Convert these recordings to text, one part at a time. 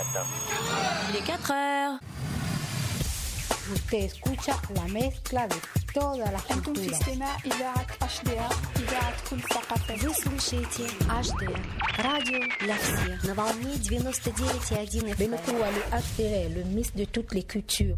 matin. Il est 4 heures. Usted escucha la mezcla de todas las أنتم في culturas. استماع إذاعة HDR إذاعة كل ثقافة. Вы слушаете HDR, радио для всех, на волне 99,1 FM. بنقوى لأثر le mix de toutes les cultures.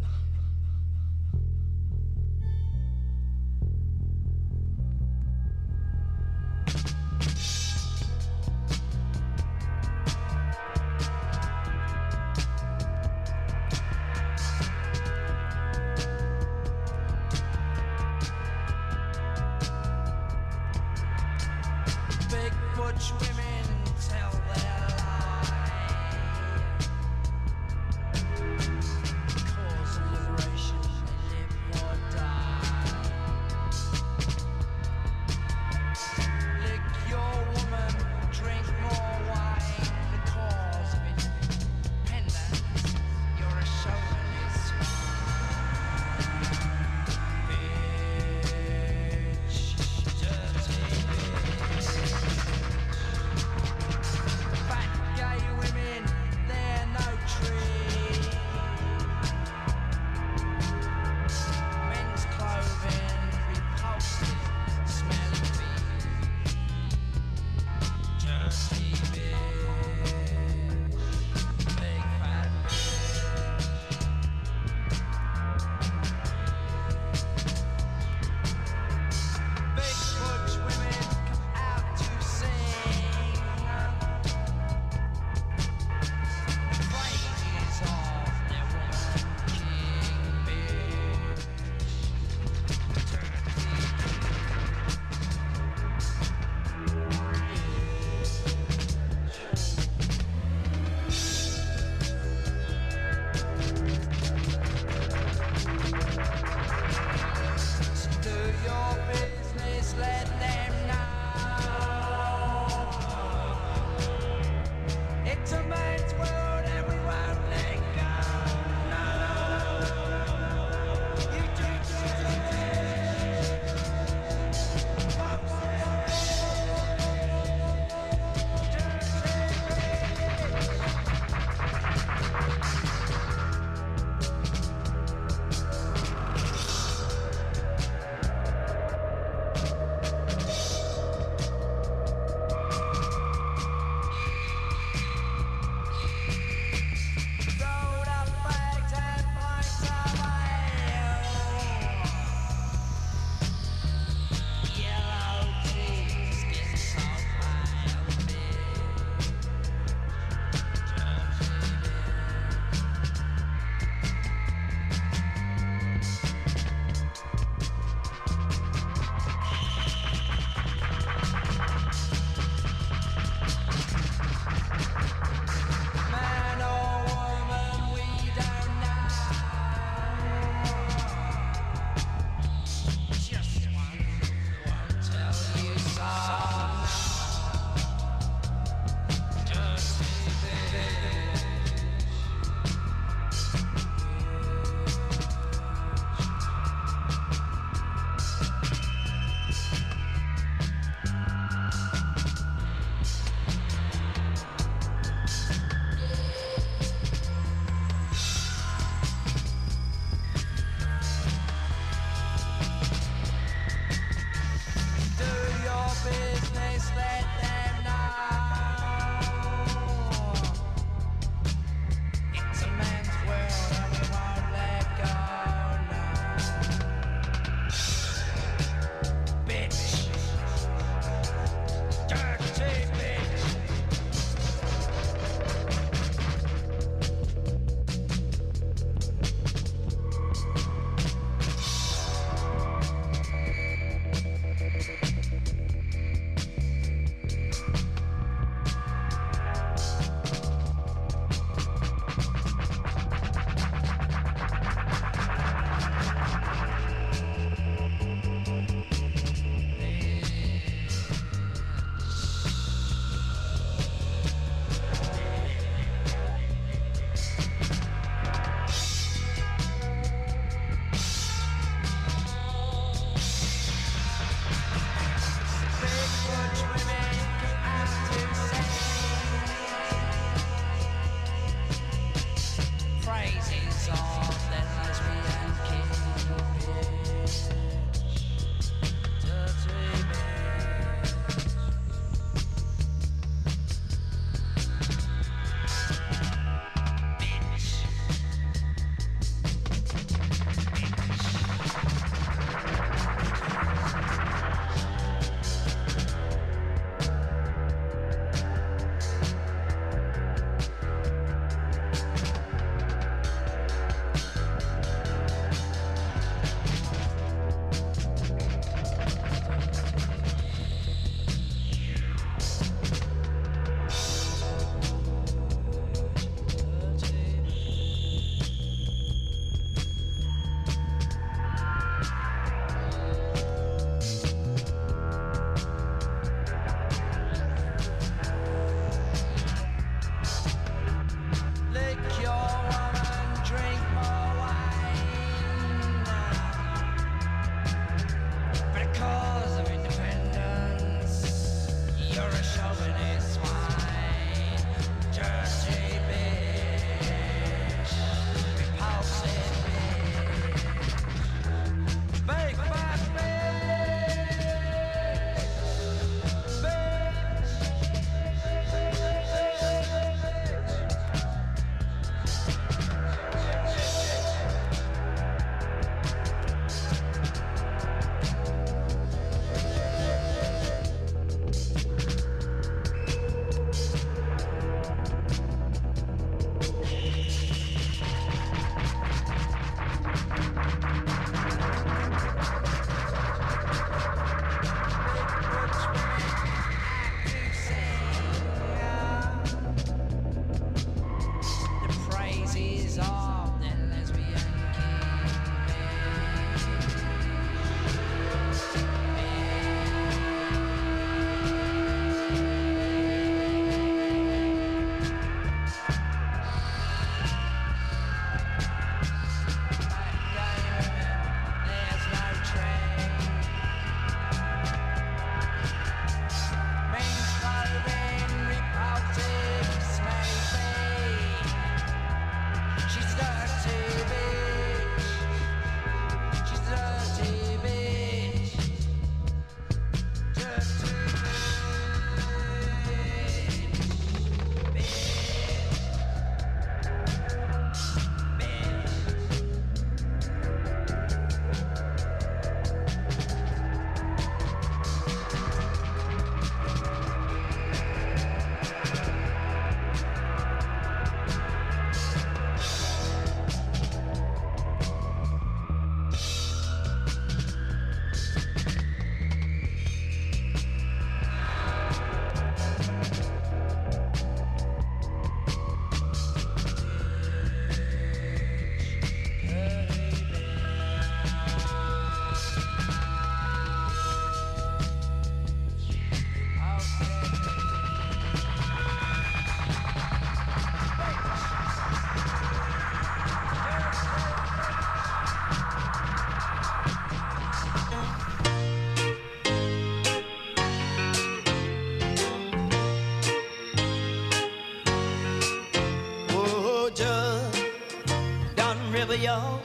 y'all.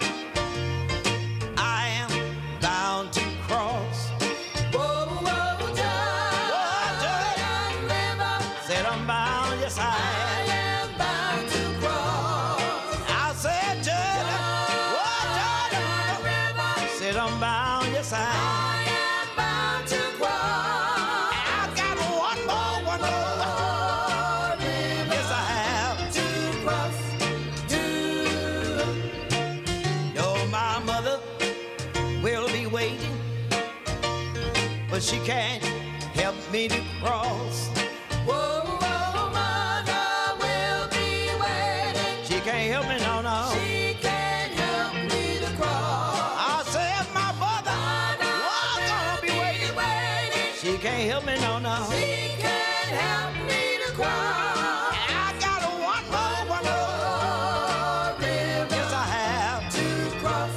I am bound to cross. Whoa, whoa, Jordan River. Said I'm bound, yes I am bound to cross. I said Jordan, whoa, Jordan River. Said I'm bound, yes I am bound to cross. I got one more. Yes I have to cross. My mother will be waiting, but she can't help me to cross. Whoa, whoa, mother will be waiting. She can't help me, no. She can't help me to cross. I said my mother was gonna be waiting. She can't help me, no. She can't help me to cross. I got one more. Yes, I have to cross.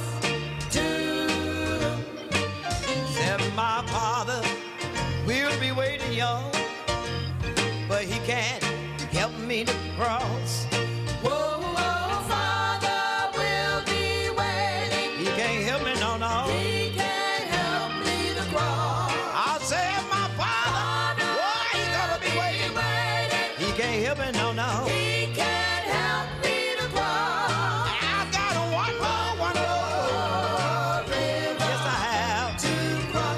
My father will be waiting, y'all, but he can't help me to cross. Whoa, father will be waiting. He can't help me, no. He can't help me to cross. I said my father, why he gonna be waiting? He can't help me, no. He can't help me to cross. I got one more. Yes, I have to cross.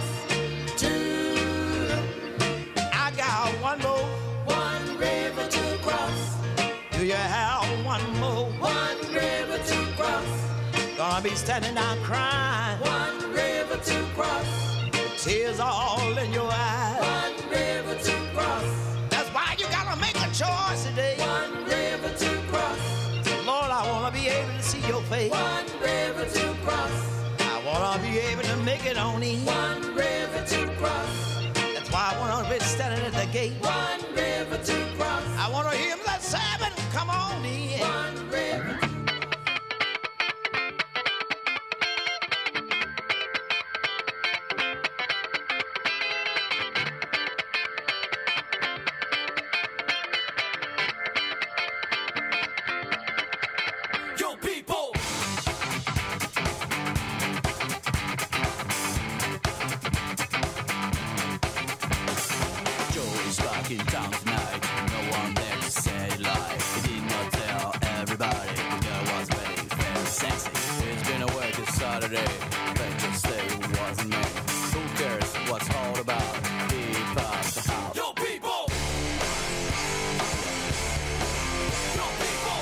One river to cross. Do you have one more? One river to cross. Gonna be standing out crying. One river to cross. The tears all in your eyes. One river to cross. That's why you gotta make a choice today. One river to cross. Lord, I wanna be able to see your face. One river to cross. I wanna be able to make it on in. One river to cross. That's why I wanna be standing at the gate. One river to cross. I wanna hear him that Sabbath come on in. One river. Yo, people. Joey's back in town tonight. No one there to say it live. He did not tell everybody the girl was very, very sexy. It's been a working Saturday. Let's just say it wasn't me. Who cares what's all about? He passed the house. Yo, people! Yo, people!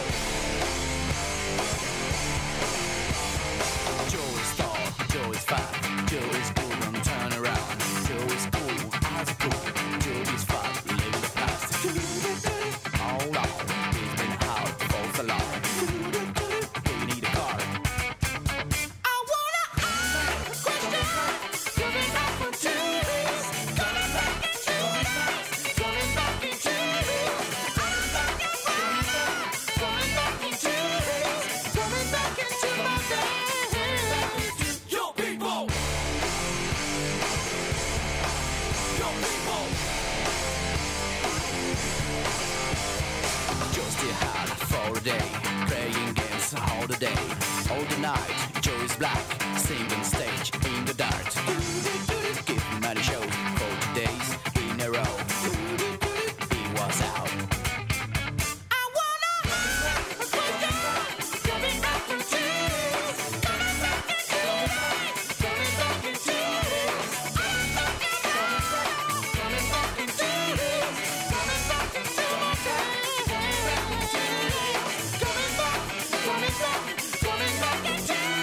Joey's tall, Joey's fat, Joey's good on turnaround. Joey's cool, as cool. Joey's fat, live the past. Hold on, he's been out for so long. Do you need a car? I wanna ask a question. Coming back from Tuesdays. Coming back in Tuesdays. Coming back in Tuesdays. Coming back in Tuesdays. Coming back into my days. Yo, people. Yo, people. Just a hat for a day, playing games all the day, all the night. Joey's black, singing stage in the dark. Give him many shows, 40 days in a row. He was out. I wanna have a question. Coming back from Tuesdays. Coming back in Tuesdays. Coming back in Tuesdays. Coming back in Tuesdays. Coming back into my days. Coming back in Tuesdays. Coming back in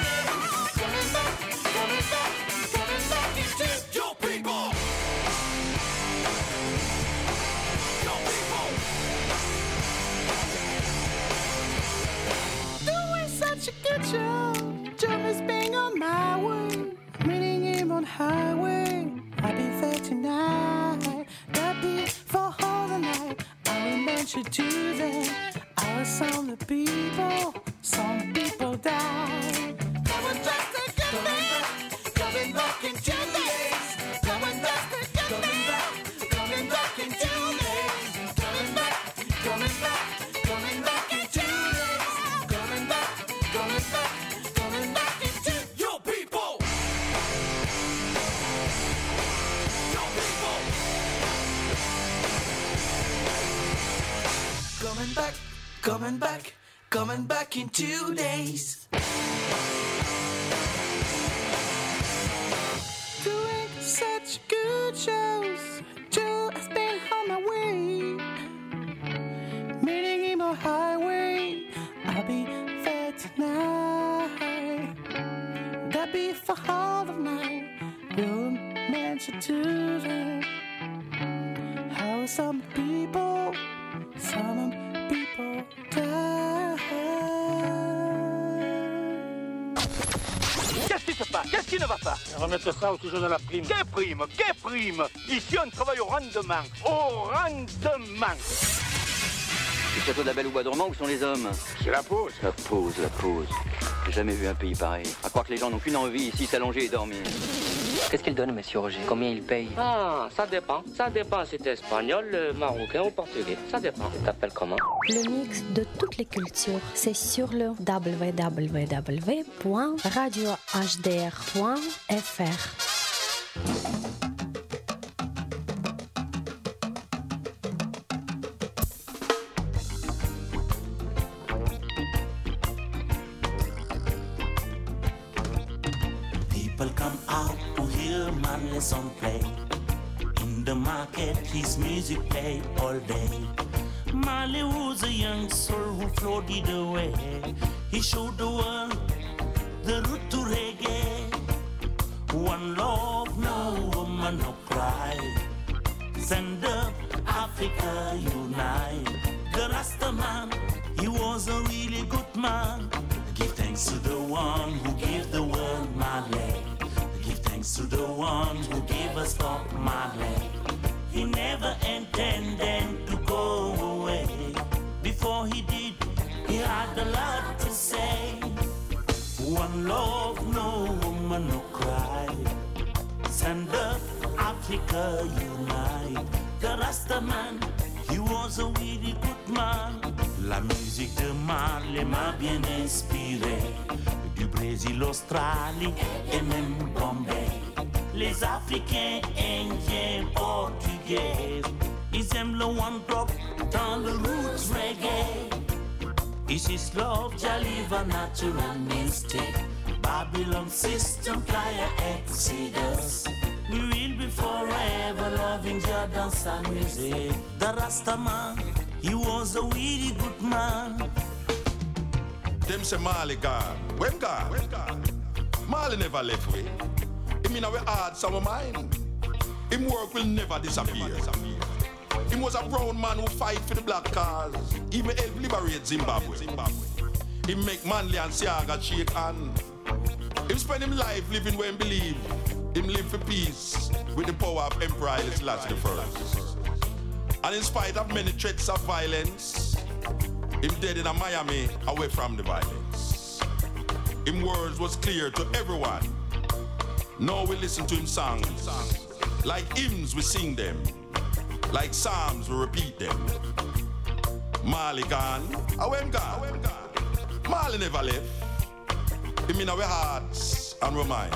Tuesdays. Yo, people. Yo, people. Doing such a good job. Just being on my way. Meeting him on highway. I'll be there tonight. That be for all the night. I will mention to them. I was some the people. Some people die. Coming back to get me. Coming back in 2 days. Coming back to get me. Coming back in 2 days. Coming back in 2 days. Coming back. Coming back in 2 days. Doing such good shows, just been on my way. Meeting him on highway, I'll be there tonight. That be for all of night, you'll mention to them. How some people die. Qu'est-ce qui se passe? Qu'est-ce qui ne va pas? Remettre ça au sujet de la prime. Quelle prime? Quelle prime? Ici, on travaille au rendement. Au rendement. Le château de la Belle au Bois dormant, où sont les hommes? C'est la pause. La pause. J'ai jamais vu un pays pareil. À croire que les gens n'ont qu'une envie ici, s'allonger et dormir. Qu'est-ce qu'il donne, monsieur Roger? Combien il paye? Ah, ça dépend. Ça dépend si t'es espagnol, marocain ou portugais. Ça dépend. Tu t'appelles comment? Le mix de toutes les cultures, c'est sur le www.radiohdr.fr. Come out to hear Manley song play. In the market, his music played all day. Marley was a young soul who floated away. He showed the world the route to reggae. One love, no woman, no cry. Send up Africa, unite. The Rasta man, he was a really good man. Give thanks to the one who gave the world Marley. Give thanks to the one who gave us Bob Marley. He never intended to go away. Before he did, he had a lot to say. One love, no woman, no cry. Stand up, Africa, unite. The Rasta man, he was a really good man. La musique de Marley m'a bien inspiré. Du Brésil, Australie et même Bombay. Les Africains, Indiens, Portugais, ils aiment le one drop dans le roots reggae. This is love, Jaliva, natural mystic. Babylon system, Playa Exodus. We will be forever loving Jordan's music. The Rasta man, he was a really good man. Them say Marley gone. When gone? Marley never left way. Him in our hearts, our mind. Him work will never disappear. Him was a brown man who fight for the black cause. He may help liberate Zimbabwe. Him make Manley and Siaga shake hand. Him spend him life living where him believe. Him live for peace with the power of Emperor Haile Selassie I. And in spite of many threats of violence, him dead in a Miami away from the violence. Him words was clear to everyone. Now we listen to him songs. Like hymns we sing them. Like psalms we repeat them. Marley gone, away him gone. Marley never left. Him in our hearts and our mind.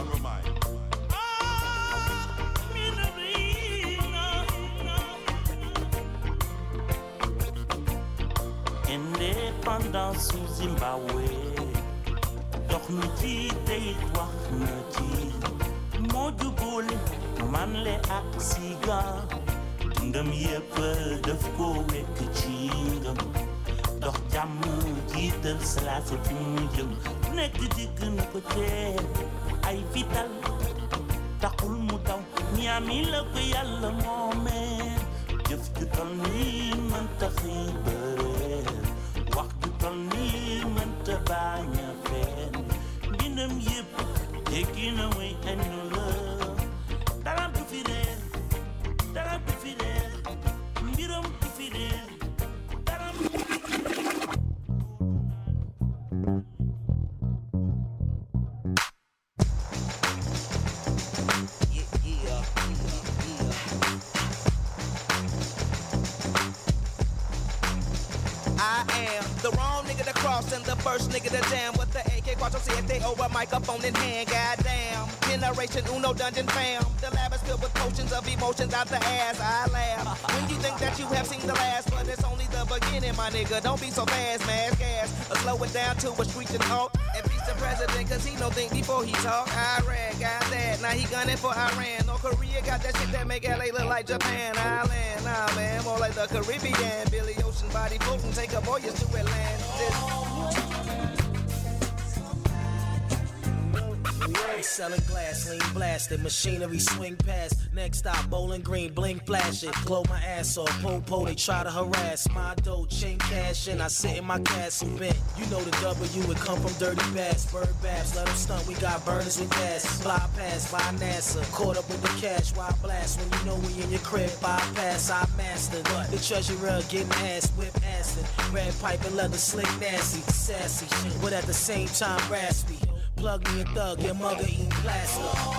Indépendance sous Zimbabwe. Dox na ci tey wax na ci. Moo jubul Manley ak Siga. Dundam yépp daf ko wekk ci ngëm. Dox jàmm jiital Selassie fi mu jëm. Nekk digg na ko tee ay vital. Taxul mu daw ñaami la ko Yàlla moomee. Jëf ju tol nii mënta xëy bëree. Wax ju tol nii mënta bañ a feen. Mbindam yépp teggi na way enu la. Dara du fi réer, dara du fi réer. Mbiram du fi réer, dara du fi réer. The wrong nigga that cross Ross and the first nigga to jam with the AK-47 over microphone in hand. Goddamn, Generation Uno Dungeon fam. The lab is filled with potions of emotions out the ass. I laugh when you think that you have seen the last, but it's only the beginning, my nigga. Don't be so fast, mass gas. Slow it down to a screeching halt. And peace the president, cause he don't think before he talk. Iraq got that, now he gunning for Iran. North Korea got that shit that make LA look like Japan Island. Nah, man, more like the Caribbean. Billy Ocean body floating, take a voyage to Atlantis. Selling glass, lean blasted, machinery swing past. Next stop, Bowling Green, blink flash it. Blow my ass off, po, they try to harass. My dough, chain cash in, I sit in my castle bent. You know the W would come from dirty bass. Bird baths, let them stunt, we got burners with gas. Fly past by NASA, caught up with the cash. Why blast when you know we in your crib? Bypass, I mastered. The treasurer getting ass, whip acid. Red pipe and leather, slick nasty, sassy shit, but at the same time raspy. Plug me a thug, your mother eating plastic.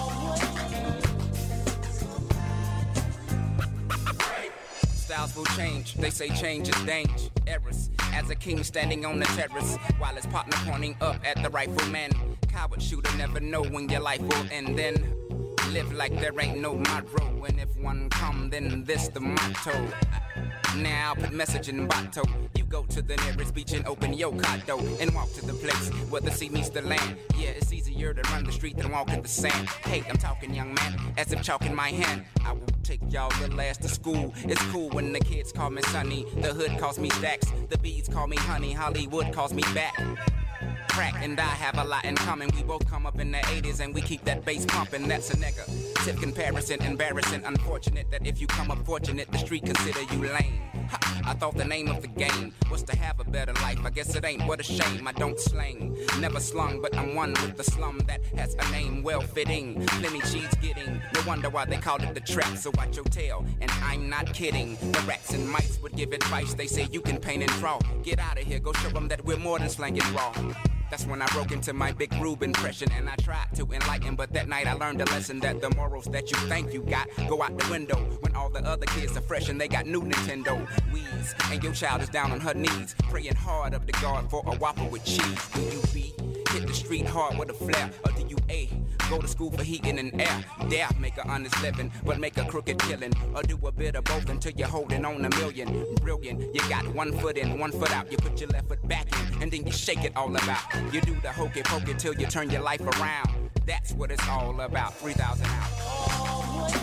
Styles will change, they say change is dangerous. As a king standing on the terrace, while his partner pointing up at the rifleman. Coward shooter never know when your life will end. Then live like there ain't no tomorrow. And if one come, then this the motto. Now put message in bottle. You go to the nearest beach and open your condo and walk to the place where the sea meets the land. Yeah, it's easier to run the street than walk in the sand. Hey, I'm talking young man, as if chalk in my hand. I will take y'all the last to school. It's cool when the kids call me Sonny. The hood calls me Stacks. The bees call me Honey. Hollywood calls me back. Crack and I have a lot in common. We both come up in the 80s and we keep that bass pumping. That's a negative comparison, embarrassing. Unfortunate that if you come up fortunate, the street consider you lame. Ha, I thought the name of the game was to have a better life. I guess it ain't, what a shame. I don't slang, never slung, but I'm one with the slum that has a name well fitting. Plenty cheese getting, no wonder why they called it the trap. So watch your tail, and I'm not kidding. The rats and mice would give advice. They say you can paint and draw. Get out of here, go show them that we're more than slang and raw. That's when I broke into my Big Rube impression and I tried to enlighten, but that night I learned a lesson that the morals that you think you got go out the window when all the other kids are fresh and they got new Nintendo Wii's and your child is down on her knees praying hard up to God for a Whopper with cheese. Do you B, hit the street hard with a flair, or do you A, go to school for heating and air? Dare make an honest living, but make a crooked killing, or do a bit of both until you're holding on a million. Brilliant, you got 1 foot in, 1 foot out. You put your left foot back in, and then you shake it all about. You do the hokey pokey till you turn your life around. That's what it's all about. 3,000 out.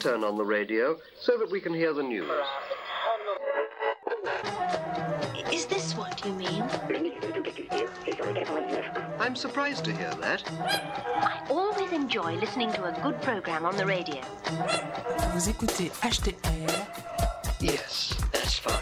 turn on the radio so that we can hear the news. Is this what you mean? I'm surprised to hear that. I always enjoy listening to a good program on the radio. Vous écoutez HTR. Yes, that's fine.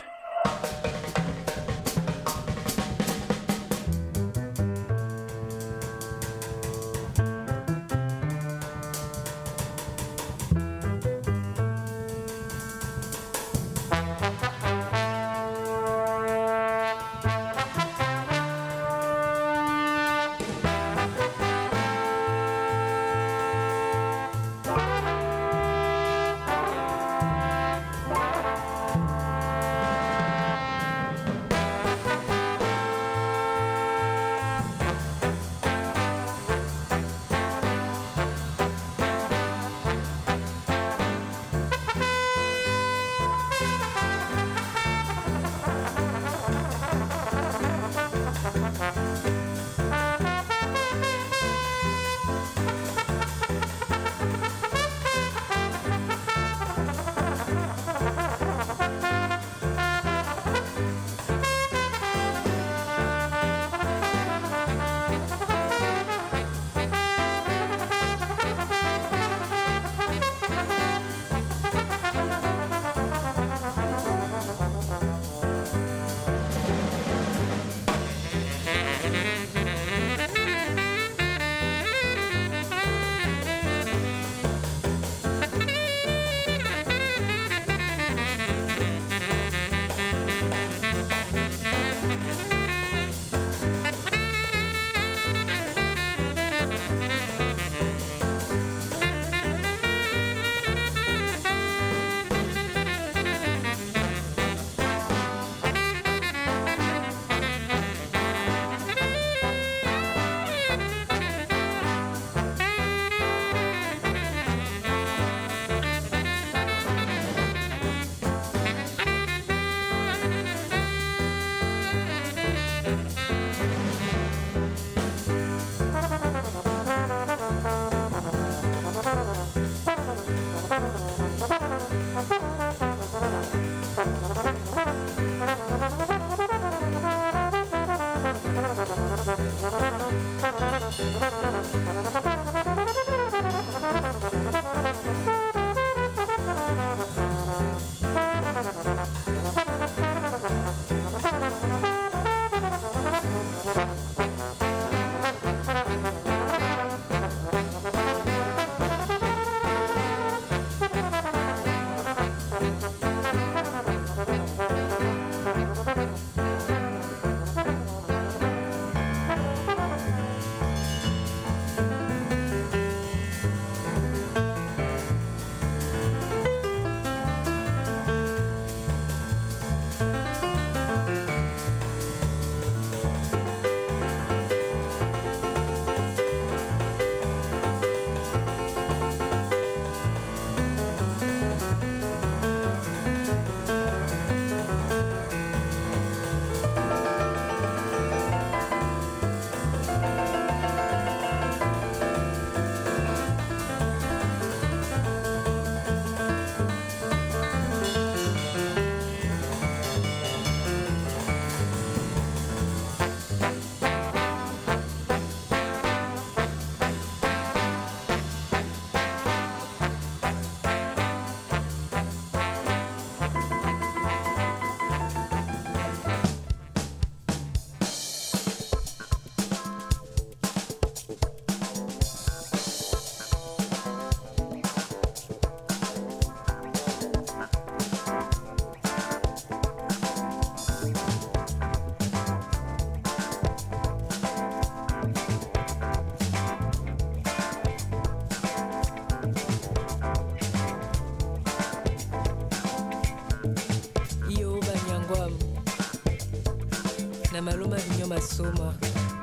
maluma vinyo masoma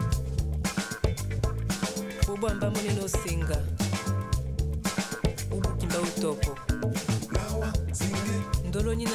ubwamba munene osinga ubukimba utopo ndolo nyina